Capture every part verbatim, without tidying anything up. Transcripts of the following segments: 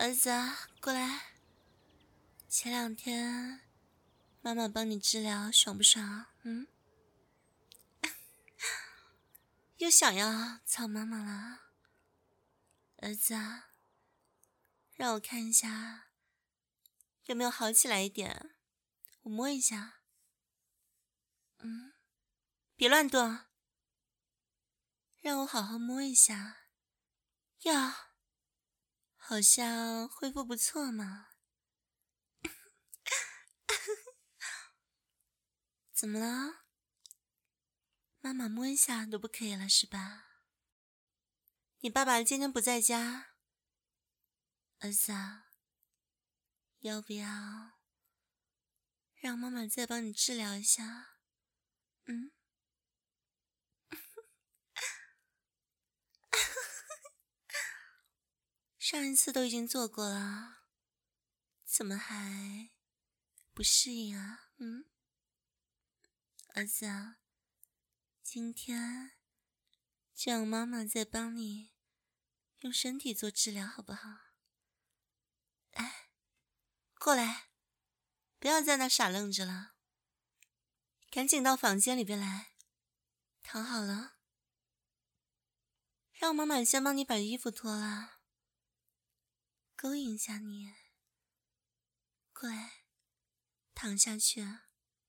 儿子啊，过来。前两天妈妈帮你治疗，爽不爽？嗯？又想要操妈妈了？儿子啊，让我看一下有没有好起来一点，我摸一下。嗯，别乱动，让我好好摸一下。呀，好像恢复不错嘛。怎么了？妈妈摸一下都不可以了是吧？你爸爸今天不在家，儿子啊，要不要让妈妈再帮你治疗一下？嗯？上一次都已经做过了，怎么还不适应啊？嗯？儿子啊，今天就让妈妈再帮你用身体做治疗好不好？哎，过来，不要在那傻愣着了，赶紧到房间里边来，躺好了，让妈妈先帮你把衣服脱了，勾引一下你，过来，躺下去啊。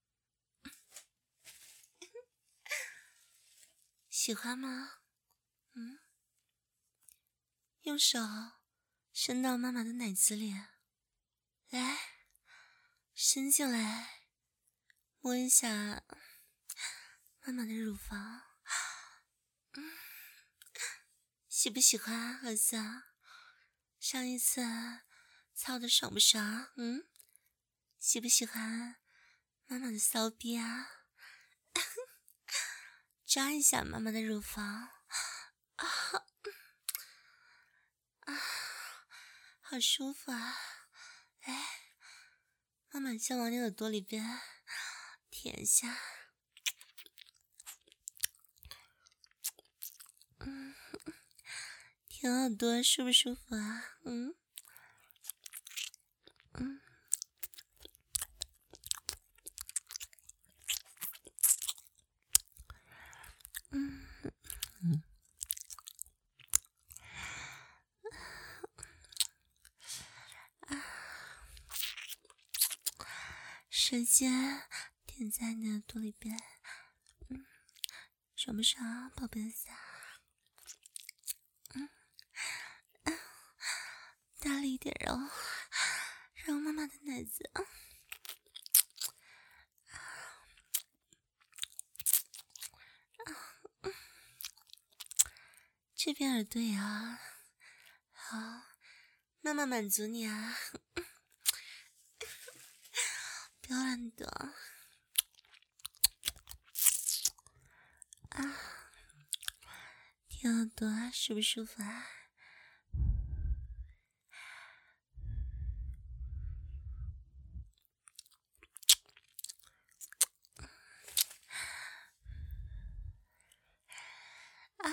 喜欢吗？嗯？用手伸到妈妈的奶子里，来，伸进来，摸一下妈妈的乳房。嗯，喜不喜欢儿子啊？上一次操的爽不爽？嗯？喜不喜欢妈妈的骚逼啊？抓一下妈妈的乳房。啊啊，好舒服啊！来，妈妈先往你耳朵里边舔一下。嗯，舔耳朵舒不舒服啊？嗯嗯嗯嗯。舌尖点在你的耳朵里边，嗯，爽不爽，宝贝子啊？嗯，嗯，大力一点揉，揉妈妈的奶子。这边耳朵也啊，好，妈妈满足你啊，不要乱躲啊！舔耳朵舒不舒服啊？啊，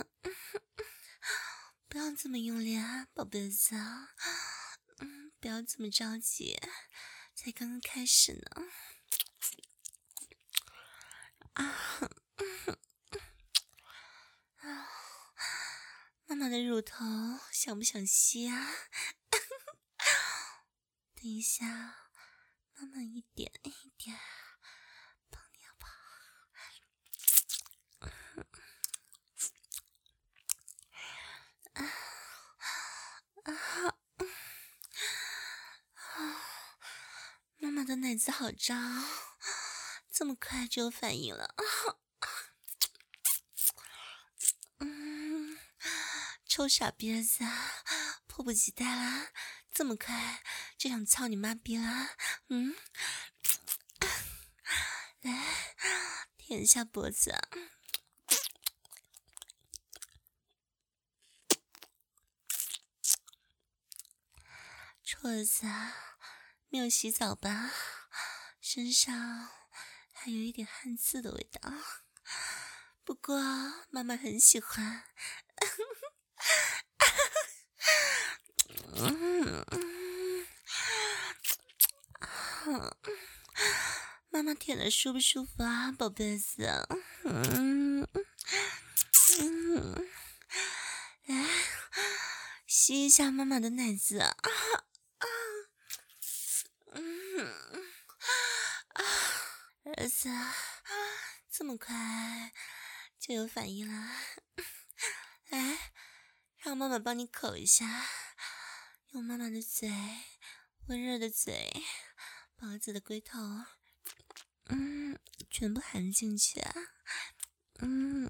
不要这么用力啊，宝贝子啊，嗯，不要这么着急，才刚刚开始呢。啊，啊，妈妈的乳头想不想吸啊？等一下，妈妈一点一点帮你好不好？啊啊啊！妈妈的奶子好胀，这么快就有反应了。嗯，臭傻逼子，迫不及待啦！这么快就想操你妈逼啦？嗯，来舔一下脖子。臭儿子，没有洗澡吧？身上还有一点汗渍的味道，不过妈妈很喜欢。 嗯嗯，妈妈舔的舒不舒服啊，宝贝子？嗯嗯，来吸一下妈妈的奶子啊啊！嗯啊，儿子，这么快就有反应了？来，让妈妈帮你口一下，用妈妈的嘴，温热的嘴，把儿子的龟头，嗯，全部含进去啊，嗯。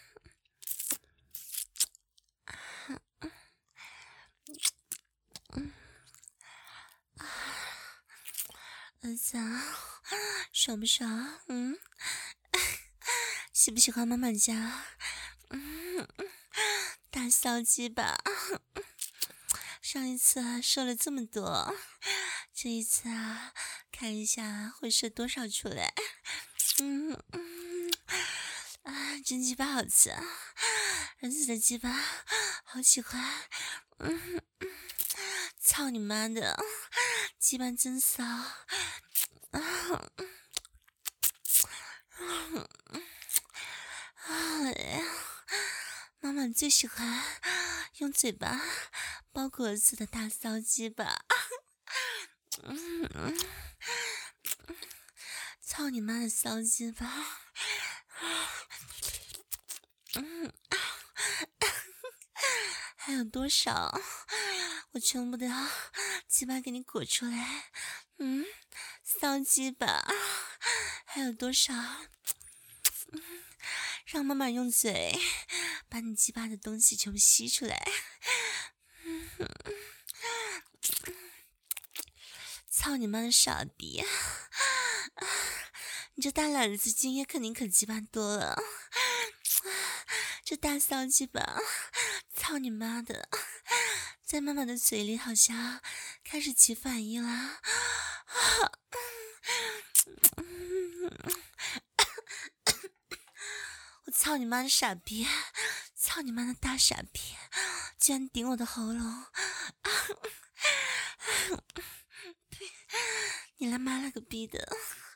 儿子啊，爽不爽？嗯，喜不喜欢妈妈家？嗯，大骚鸡吧。上一次啊射了这么多，这一次啊，看一下会射多少出来。嗯嗯，啊，真鸡巴好吃啊！儿子的鸡巴好喜欢。嗯嗯，操你妈的，鸡巴真骚！啊！啊呀！妈妈最喜欢用嘴巴包裹儿子的大骚鸡巴。嗯嗯，操你妈的骚鸡巴！嗯，还有多少？我全部都要鸡巴给你裹出来。嗯，骚鸡巴还有多少？嗯，让妈妈用嘴把你鸡巴的东西全部吸出来。嗯，操你妈的傻逼！你这大懒子精液肯定可鸡巴多了。这大骚鸡巴，操你妈的！在妈妈的嘴里好像开始起反应了。我操你妈的傻逼！操你妈的大傻逼！居然顶我的喉咙！你他妈了个逼的！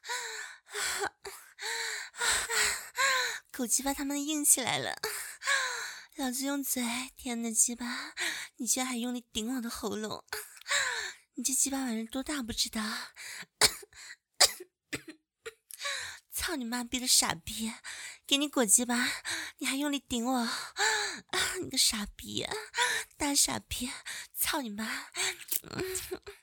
狗鸡巴他们硬起来了！老子用嘴舔你的鸡巴，你居然还用力顶我的喉咙！你这鸡巴玩意多大不知道？操你妈逼的傻逼！给你裹鸡巴，你还用力顶我！啊，你个傻逼，大傻逼！操你妈！嗯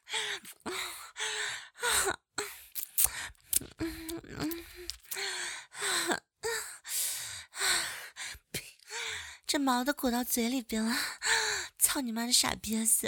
嗯嗯啊这毛都裹到嘴里边了！操你妈的傻逼子！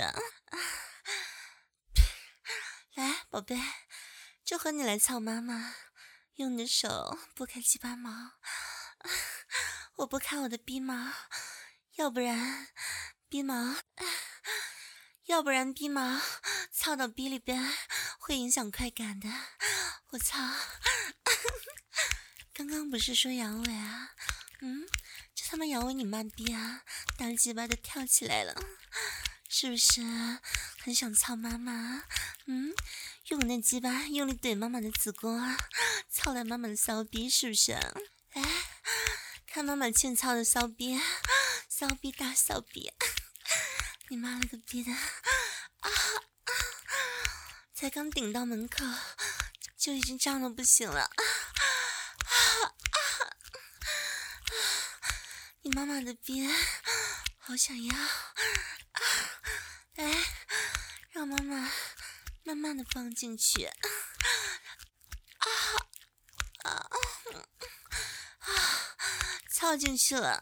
来，宝贝，就和你来操妈妈，用你的手拨开鸡巴毛，我拨开我的逼毛，要不然逼毛，要不然逼毛操到逼里边会影响快感的。我操！刚刚不是说阳痿啊？嗯，这他妈阳痿你妈逼啊！大鸡巴都跳起来了，是不是很想操妈妈？嗯，用我那鸡巴用力怼妈妈的子宫啊，操来妈妈的骚逼，是不是？来看妈妈欠操的骚逼，骚逼大骚逼！你妈了个逼的！啊啊！才刚顶到门口，就已经胀得不行了！啊啊！你妈妈的逼，好想要！啊，来，让妈妈慢慢的放进去。啊啊啊！操进去了！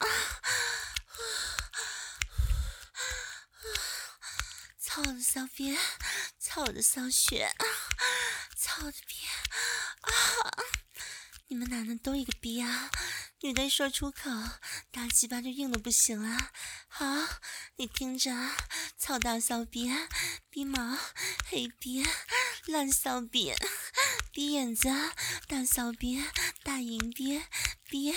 操我的骚逼，操我的骚穴，操我的逼！啊！你们男的都一个逼啊！女的一说出口，大鸡巴就硬的不行了。好，你听着，操大骚逼，逼毛，黑逼，烂骚逼，逼眼子，大骚逼，大银逼，逼，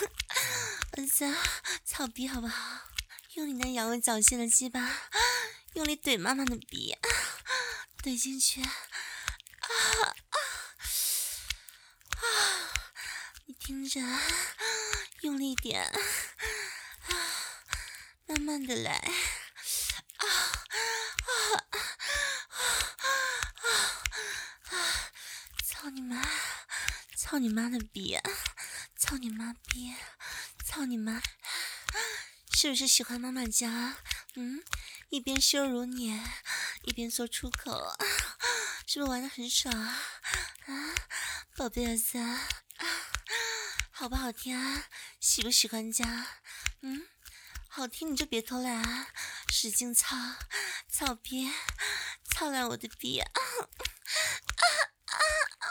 儿子，操逼好不好？用你那阳痿早泄的鸡巴， 用力怼妈妈的逼，怼进去。啊啊啊！你听着，用力点，啊，慢慢的来。啊啊啊啊啊！操你妈！操你妈的逼！操你妈逼！操你妈！是不是喜欢妈妈家？嗯，一边羞辱你，一边说出口，是不是玩得很爽啊？啊，宝贝儿子，啊，好不好听啊？喜不喜欢家？嗯，好听你就别偷懒啊，使劲操，操逼，操烂我的逼！啊啊啊啊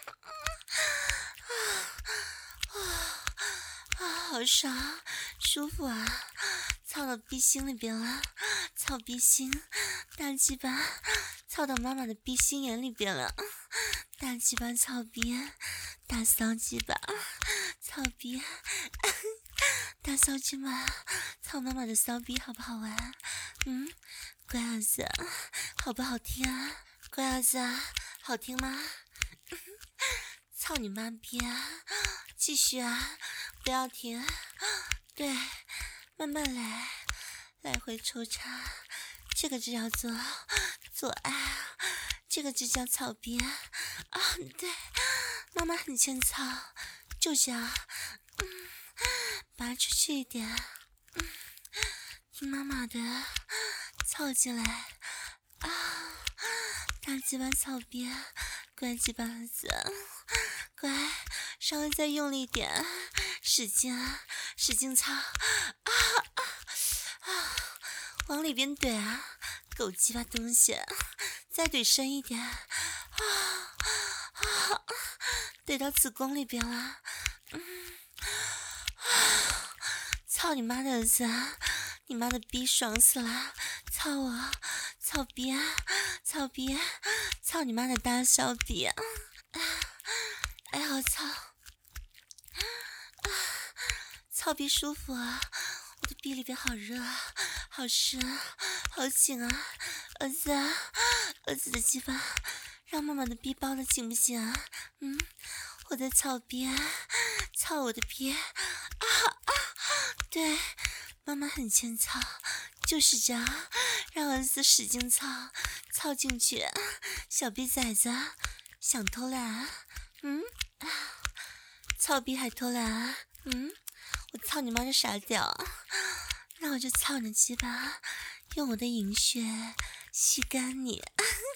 啊啊！好爽，舒服啊！操到逼心里边了，操逼心，大鸡巴操到妈妈的逼心眼里边了，大鸡巴操逼，大骚鸡巴操逼，大骚鸡巴操妈妈的骚逼，好不好玩？嗯，乖儿子，好不好听啊？乖儿子，好听吗？操你妈逼啊！继续啊，不要停，对，慢慢来，来回抽插，这个就叫做做爱，这个就叫操逼啊！对，妈妈很欠操，就这样，嗯，拔出去一点，嗯，听妈妈的，操进来啊！大鸡巴操逼，乖鸡巴子，乖，稍微再用力一点，使劲啊，使劲操啊啊啊！往里边怼啊，狗鸡巴东西，再怼深一点啊啊！怼到子宫里边了，嗯啊！操你妈的儿子，你妈的逼爽死了！操我，操逼，操逼，操你妈的大小逼！哎呀，我操！操逼舒服啊！我的逼里边好热啊，好湿啊，好紧啊！儿子啊，儿子的鸡巴，让妈妈的逼包的紧不紧啊？嗯，我在操逼啊，操我的逼啊啊！对，妈妈很欠操，就是这样，让儿子使劲操，操进去，小逼崽子，想偷懒啊？嗯，操逼还偷懒啊？嗯，我操你妈的傻屌！那我就操你鸡巴，用我的银血吸干你！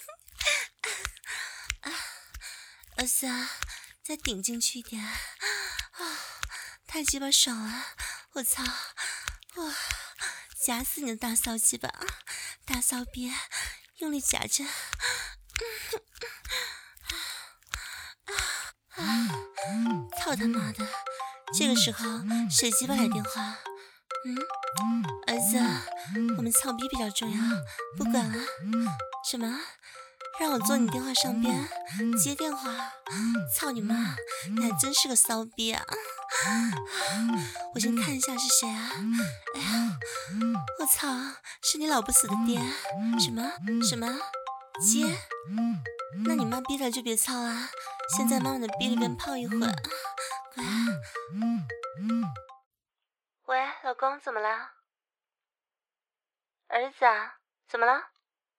啊，儿子啊，再顶进去一点啊！太鸡巴爽了！我操！哇，夹死你的大骚鸡巴，大骚逼，用力夹着！啊！操他妈的！这个时候谁鸡巴来电话？嗯，儿子，我们操逼比较重要，不管了。什么？让我坐你电话上边接电话？操你妈！你还真是个骚逼啊！我先看一下是谁啊？哎呀，我操，是你老不死的爹？什么什么接？那你妈逼了就别操啊！先在妈妈的逼里边泡一会儿，乖。喂，老公，怎么了？儿子啊，怎么了？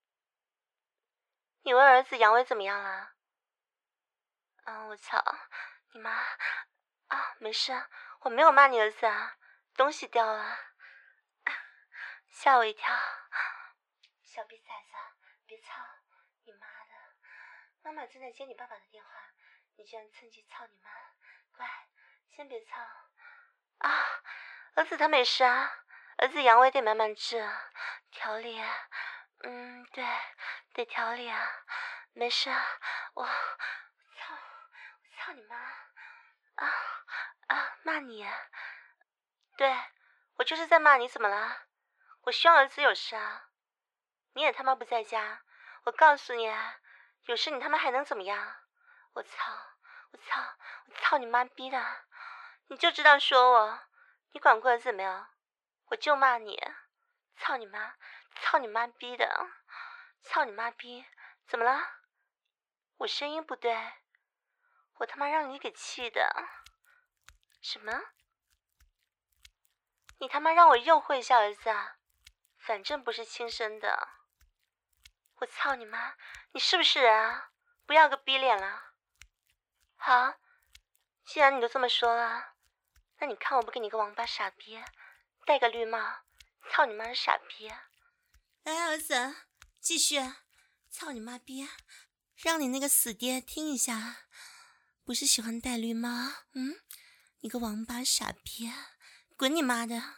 你问儿子阳痿怎么样了？嗯，我操，你妈啊，没事，我没有骂你儿子啊，东西掉了，吓我一跳。小逼崽子，别操，你妈的！妈妈正在接你爸爸的电话，你居然趁机操你妈，乖，先别操啊！儿子他没事啊，儿子阳痿得慢慢治，调理，嗯，对，得调理啊，没事啊，我操，我操你妈啊啊！骂你？对，我就是在骂你，怎么了？我希望儿子有事啊！你也他妈不在家，我告诉你，有事你他妈还能怎么样？我操，我操，我操你妈逼的！你就知道说我，你管过儿子没有？我就骂你，操你妈， 操你妈逼的！操你妈逼！怎么了？我声音不对？我他妈让你给气的！什么？你他妈让我诱惑一下儿子啊？反正不是亲生的。我操你妈！你是不是人啊？不要个逼脸了。好，既然你都这么说了，那你看我不给你个王八傻逼，戴个绿帽，操你妈的傻逼！来，儿子，继续，操你妈逼！让你那个死爹听一下，不是喜欢戴绿帽？嗯，你个王八傻逼，滚你妈的！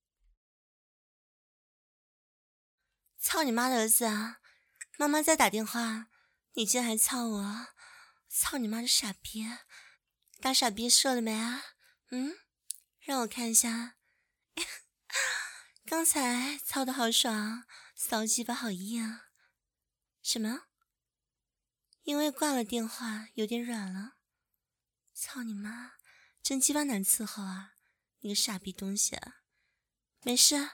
操你妈的儿子啊！妈妈在打电话，你竟然还操我！操你妈的傻逼！大傻逼射了没啊？嗯，让我看一下。刚才操的好爽，骚鸡巴好硬啊！什么？因为挂了电话，有点软了。操你妈！真鸡巴难伺候啊！你个傻逼东西啊！没事，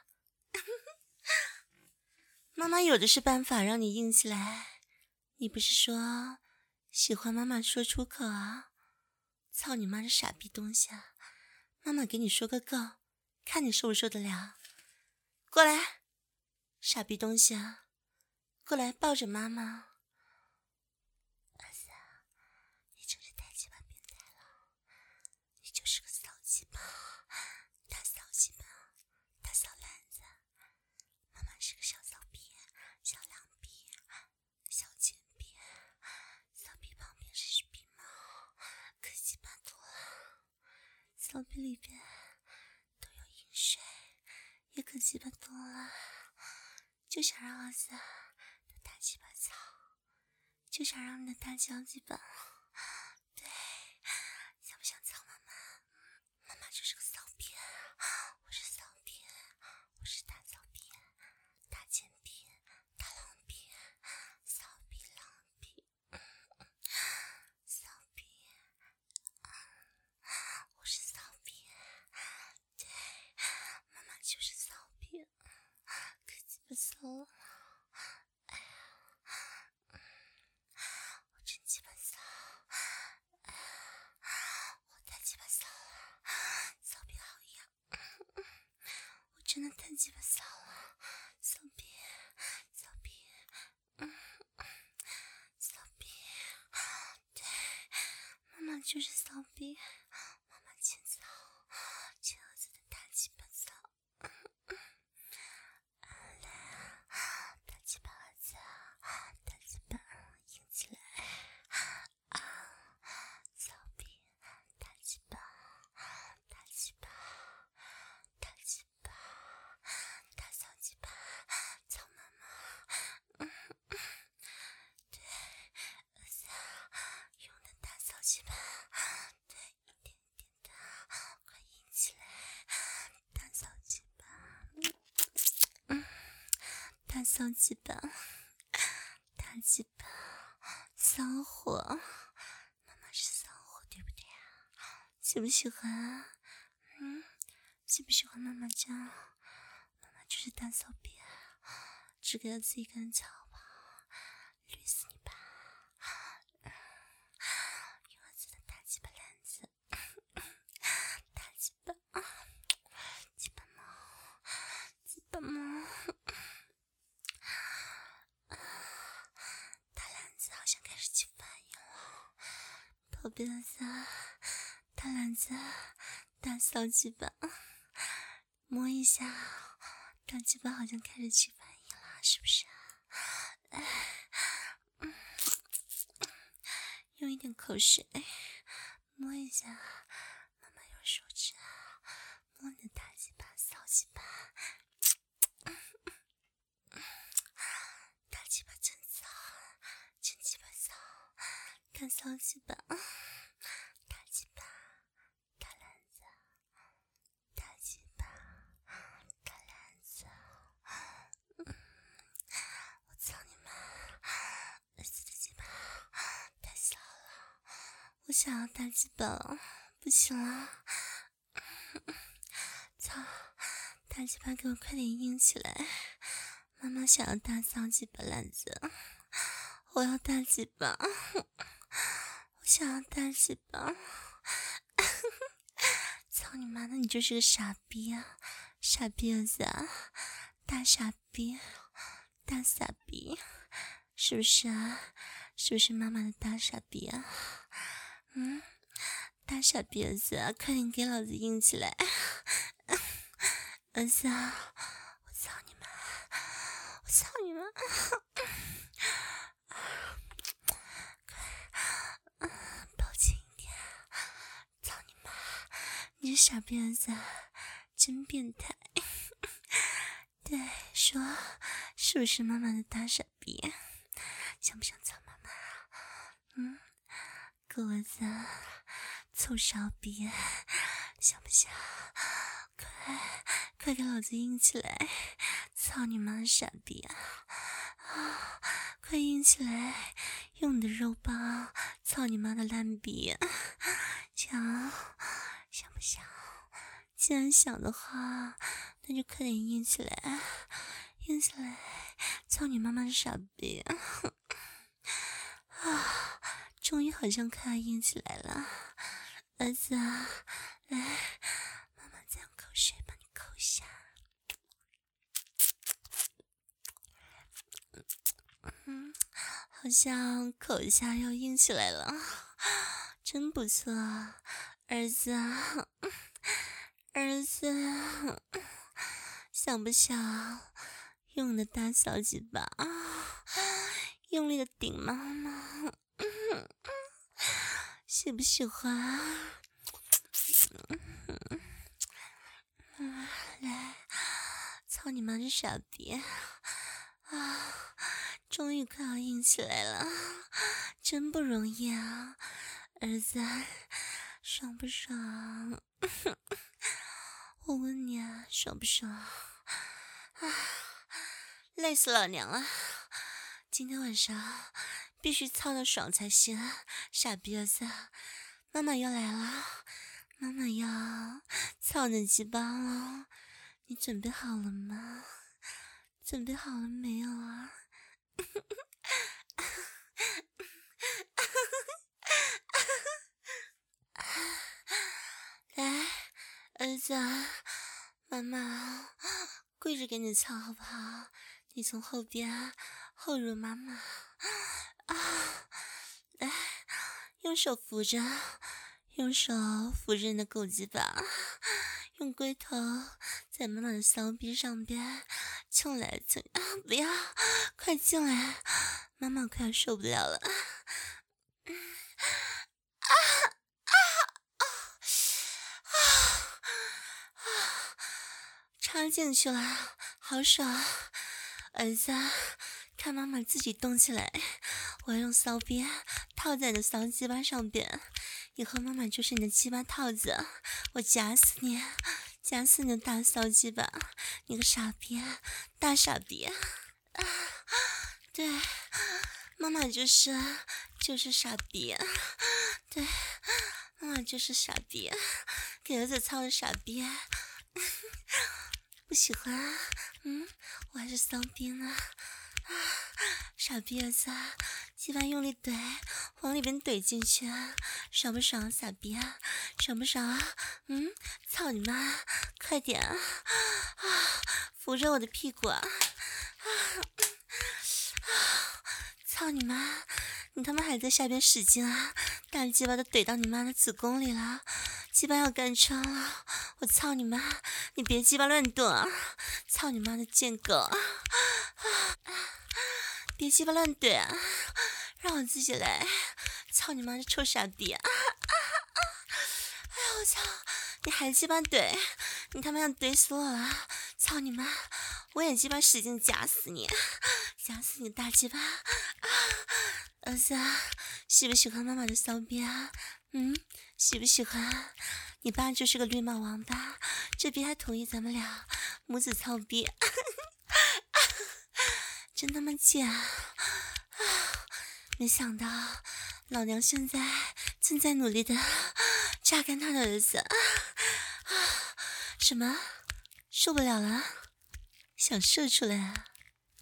妈妈有的是办法让你硬起来。你不是说喜欢妈妈说出口啊？操你妈的傻逼东西啊！妈妈给你说个够，看你受不受得了。过来，傻逼东西啊！过来抱着妈妈。儿子，你真是太鸡巴变态了，你就是个骚鸡巴，大骚鸡巴，大骚篮子。妈妈是个小骚逼，小狼逼，小贱逼，骚逼旁边是鼻毛，可鸡巴多了。骚逼里边都有饮水，也可鸡巴多了。就想让儿子的大鸡巴操，就想让你的大脚鸡巴，对，想不想操妈妈？妈妈就是个骚逼，我是骚逼，我是大骚逼，大贱逼，大狼逼，骚逼狼逼，骚逼，我是骚逼，对，妈妈就是骚逼，可鸡巴骚了。哎呀，我真鸡巴骚，哎呀，我太鸡巴骚了，骚逼好痒，我真的太鸡巴骚了，骚逼，骚逼，嗯，骚逼，对，妈妈就是骚逼，妈妈欠操，欠儿子的大鸡巴操。来啊，大鸡巴儿子，大鸡巴硬起来啊！骚逼，大鸡巴，大鸡巴，大鸡巴，大骚鸡巴，操妈妈！嗯嗯，对，儿子，用的大骚鸡巴，对，一点一点的，快硬起来，大骚鸡巴。嗯，大骚鸡巴，大鸡巴，骚货，妈妈是骚货，对不对啊？喜不喜欢啊？嗯，喜不喜欢妈妈这样？妈妈就是大骚逼啊，只给了自己一个人操吧，绿死你吧！嗯，用儿子的大鸡巴篮子，大鸡巴，鸡巴毛，鸡巴毛。大篮子好像开始起反应了，宝贝儿子，大篮子，大骚鸡巴，摸一下，大鸡巴好像开始起反应了，是不是啊？来，嗯，用一点口水摸一下，妈妈用手指摸你的大鸡巴，骚鸡巴。大鸡巴真骚，真鸡巴骚，大骚鸡巴，大鸡巴，大篮子，大鸡巴，大篮子，嗯，我操你妈！儿子的鸡巴太骚了，我想要大鸡巴了，不行了，操！大鸡巴给我快点硬起来！ 妈妈想要大骚几把篮子，我要大几把，我想要大几把。操你妈的，你就是个傻逼啊，傻逼儿子啊，大傻逼，大傻逼，是不是啊？是不是妈妈的大傻逼啊？嗯，大傻逼儿子啊，快点给老子硬起来！儿子啊，我操你妈！我操你妈！快，抱紧一点！操你妈！你这傻逼儿子真变态！对，说是不是妈妈的大傻逼？想不想操妈妈？嗯，狗儿子，臭傻逼，想不想？快快给老子硬起来！操你妈的傻逼啊！啊，快硬起来！用你的肉棒操你妈的烂逼！想想不想？既然想的话，那就快点硬起来，硬起来！操你妈妈的傻逼！啊，终于好像快要硬起来了，儿子啊，来，妈妈再用口水帮你抠一下。嗯，好像口一下要硬起来了，真不错，儿子啊，儿子，想不想用你的大小几把啊？用力的顶妈妈，喜不喜欢？嗯，来，操你妈的傻逼啊！终于快要硬起来了，真不容易啊，儿子，爽不爽？我问你啊，爽不爽？啊，累死老娘了！今天晚上必须操到爽才行，傻逼儿子，妈妈要来了，妈妈要操你鸡巴了，你准备好了吗？准备好了没有啊？来，儿子，妈妈跪着给你操好不好？你从后边后入妈妈啊，来，用手扶着，用手扶着你的狗鸡巴，用龟头在妈妈的骚逼上边蹭来蹭啊！不要，快进来，妈妈快要受不了了。啊啊啊啊啊！插进去了，好爽！儿子，看妈妈自己动起来，我要用骚逼套在你的骚鸡巴上边，以后妈妈就是你的鸡巴套子，我夹死你，夹死你的大骚鸡巴，你个傻逼，大傻逼！啊，对，妈妈就是就是傻逼，对，妈妈就是傻逼，给儿子操的傻逼，不喜欢啊？嗯，我还是骚逼呢，啊，傻逼儿子，鸡巴用力怼，往里边怼进去，爽不爽？傻逼啊，爽不爽啊？嗯，操你妈，快点啊！啊，扶着我的屁股啊！啊啊！操你妈！你他妈还在下边使劲啊！大鸡巴都怼到你妈的子宫里了，鸡巴要干穿了！我操你妈！你别鸡巴乱动啊！操你妈的贱狗！啊啊！别鸡巴乱怼啊！让我自己来！操你妈的臭傻逼！啊啊啊！哎呀我操！你还鸡巴怼！你他妈要怼死我了！操你妈！我也鸡巴使劲夹死你！夹死你大鸡巴！啊！儿子，喜不喜欢妈妈的骚逼啊？嗯，喜不喜欢？你爸就是个绿帽王八，这逼还同意咱们俩母子操逼，真他妈贱啊！没想到老娘现在正在努力的榨干他的儿子啊！什么？受不了了？想射出来啊？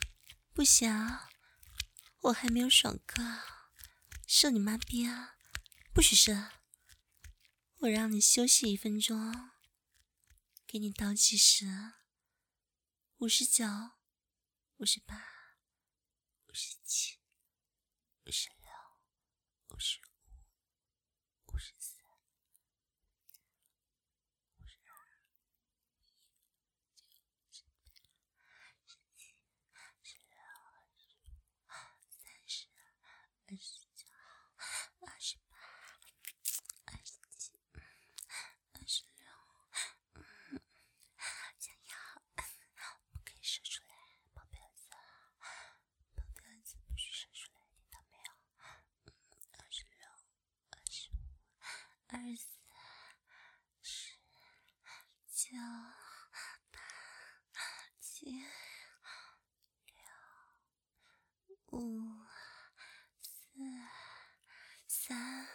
不行，我还没有爽够，射你妈逼啊！不许射，我让你休息一分钟，给你倒计时：五十九、五十八、五十七、五十六、五十五、五十四、五十二、十八、十七、十六、三十、二十九、二十八、二十七、二十六。想要不可以射出来，宝贝儿子，宝贝儿子不许射出来，听到没有？二十六、二十五、二十四、十、九、八、七、六、五、四、三、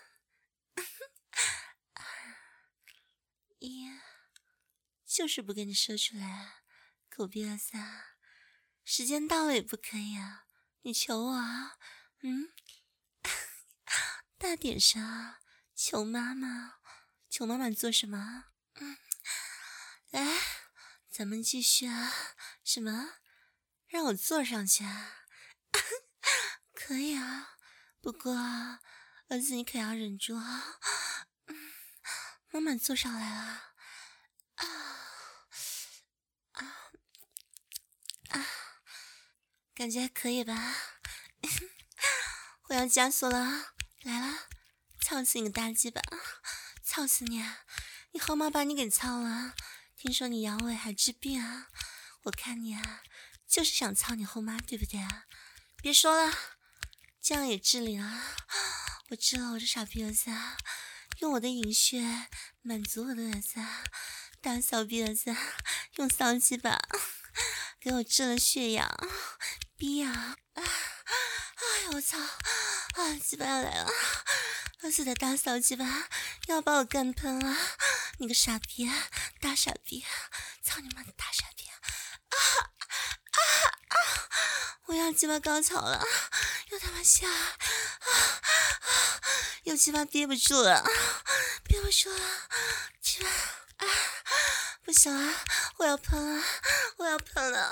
二、一，就是不给你射出来，狗逼儿子！时间到了也不可以啊！你求我啊？嗯，大点声，求妈妈，求妈妈做什么？嗯，来，咱们继续啊！什么？让我坐上去啊？可以啊，不过儿子你可要忍住啊！嗯，妈妈坐上来了。啊啊啊！感觉还可以吧？我要加速了，来了，操死你个大鸡巴，操死你啊！你后妈把你给操了，听说你阳痿还治病啊？我看你啊，就是想操你后妈，对不对啊？别说了，这样也治理了。我治了我这傻逼儿子啊，用我的淫血满足我的儿子啊，大小逼儿子用骚鸡巴给我治了血氧，逼呀！哎呀，我操！啊，鸡巴要来了！儿子的大骚鸡巴要把我干喷了！你个傻逼，大傻逼！操你妈的大傻逼！啊啊啊！我要鸡巴高潮了，又他妈下！啊啊！又鸡巴憋不住了，憋不住了！鸡巴啊！不行了，我要喷了，我要喷了！啊！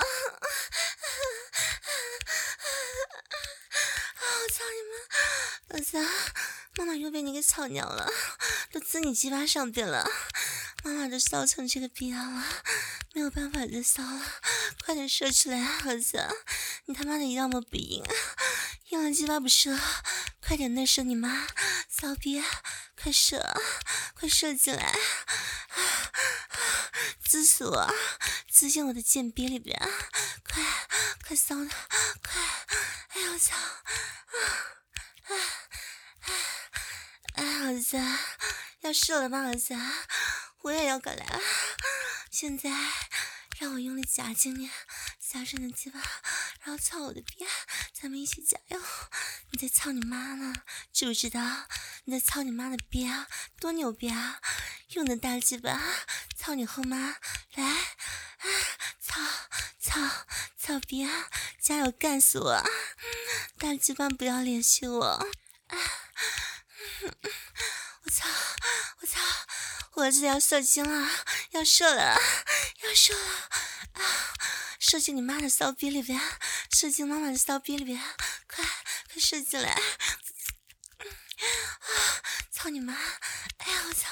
我操你妈！儿子，妈妈又被你给草尿了，都滋你鸡巴上边了，妈妈都骚成这个逼样了，没有办法再骚了，快点射出来啊，儿子！你他妈的要么不硬，硬了鸡巴不射，快点内射你妈，骚逼，快射，快射进来！滋死我，滋进我的贱逼里边，快快骚的，快！哎呦我操！啊啊啊！儿子，要射了吗？儿子，我也要过来了。现在让我用力夹紧你，夹着你的鸡巴，然后操我的逼，咱们一起加油！你在操你妈呢，知不知道？你在操你妈的逼啊，多牛逼啊！用的大鸡巴操你后妈，来啊！操操操逼啊！加油，干死我！大鸡巴不要联系我！啊！我操！我操！我儿子要射精了，要射了，要射了！啊！射进你妈的骚逼里边，射进妈妈的骚逼里边，快快射进来！啊！操你妈！哎呀，我操！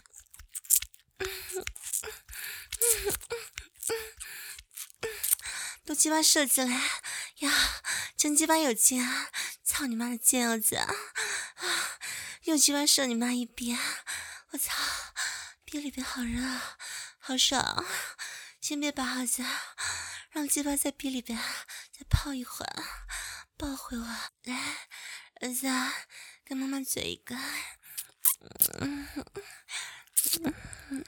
都鸡巴射进来呀！真鸡巴有劲啊！操你妈的贱儿子啊！啊！又鸡巴射你妈一逼！我操！逼里边好热，好爽！先别拔儿子，让鸡巴在逼里边再泡一会儿，抱回我来，儿子，跟妈妈嘴一个。嗯嗯嗯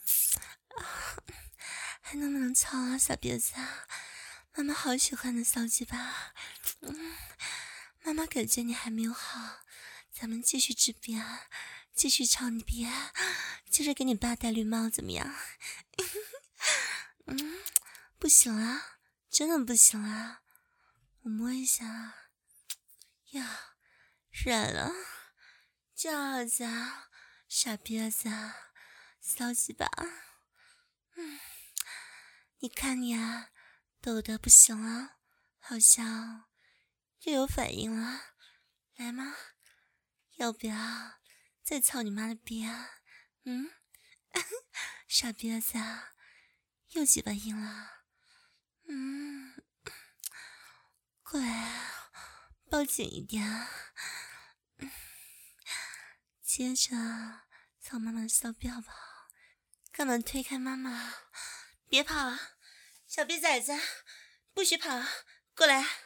还能不能操啊，小鼻子？妈妈好喜欢的骚鸡巴。嗯，妈妈感觉你还没有好，咱们继续治病，继续操你逼，接着给你爸戴绿帽，怎么样？嗯，不行了，真的不行了。 我摸一下，呀，软了，这子啊，傻逼子啊，骚鸡巴，嗯，你看你啊，抖得不行了，好像又有反应了，来吗？要不要再操你妈的逼啊？嗯，傻逼子啊，又几把硬了，嗯，过来啊，抱紧一点啊。接着操妈妈的骚逼好不好？干嘛推开妈妈？别跑啊，小逼崽子，不许跑，过来，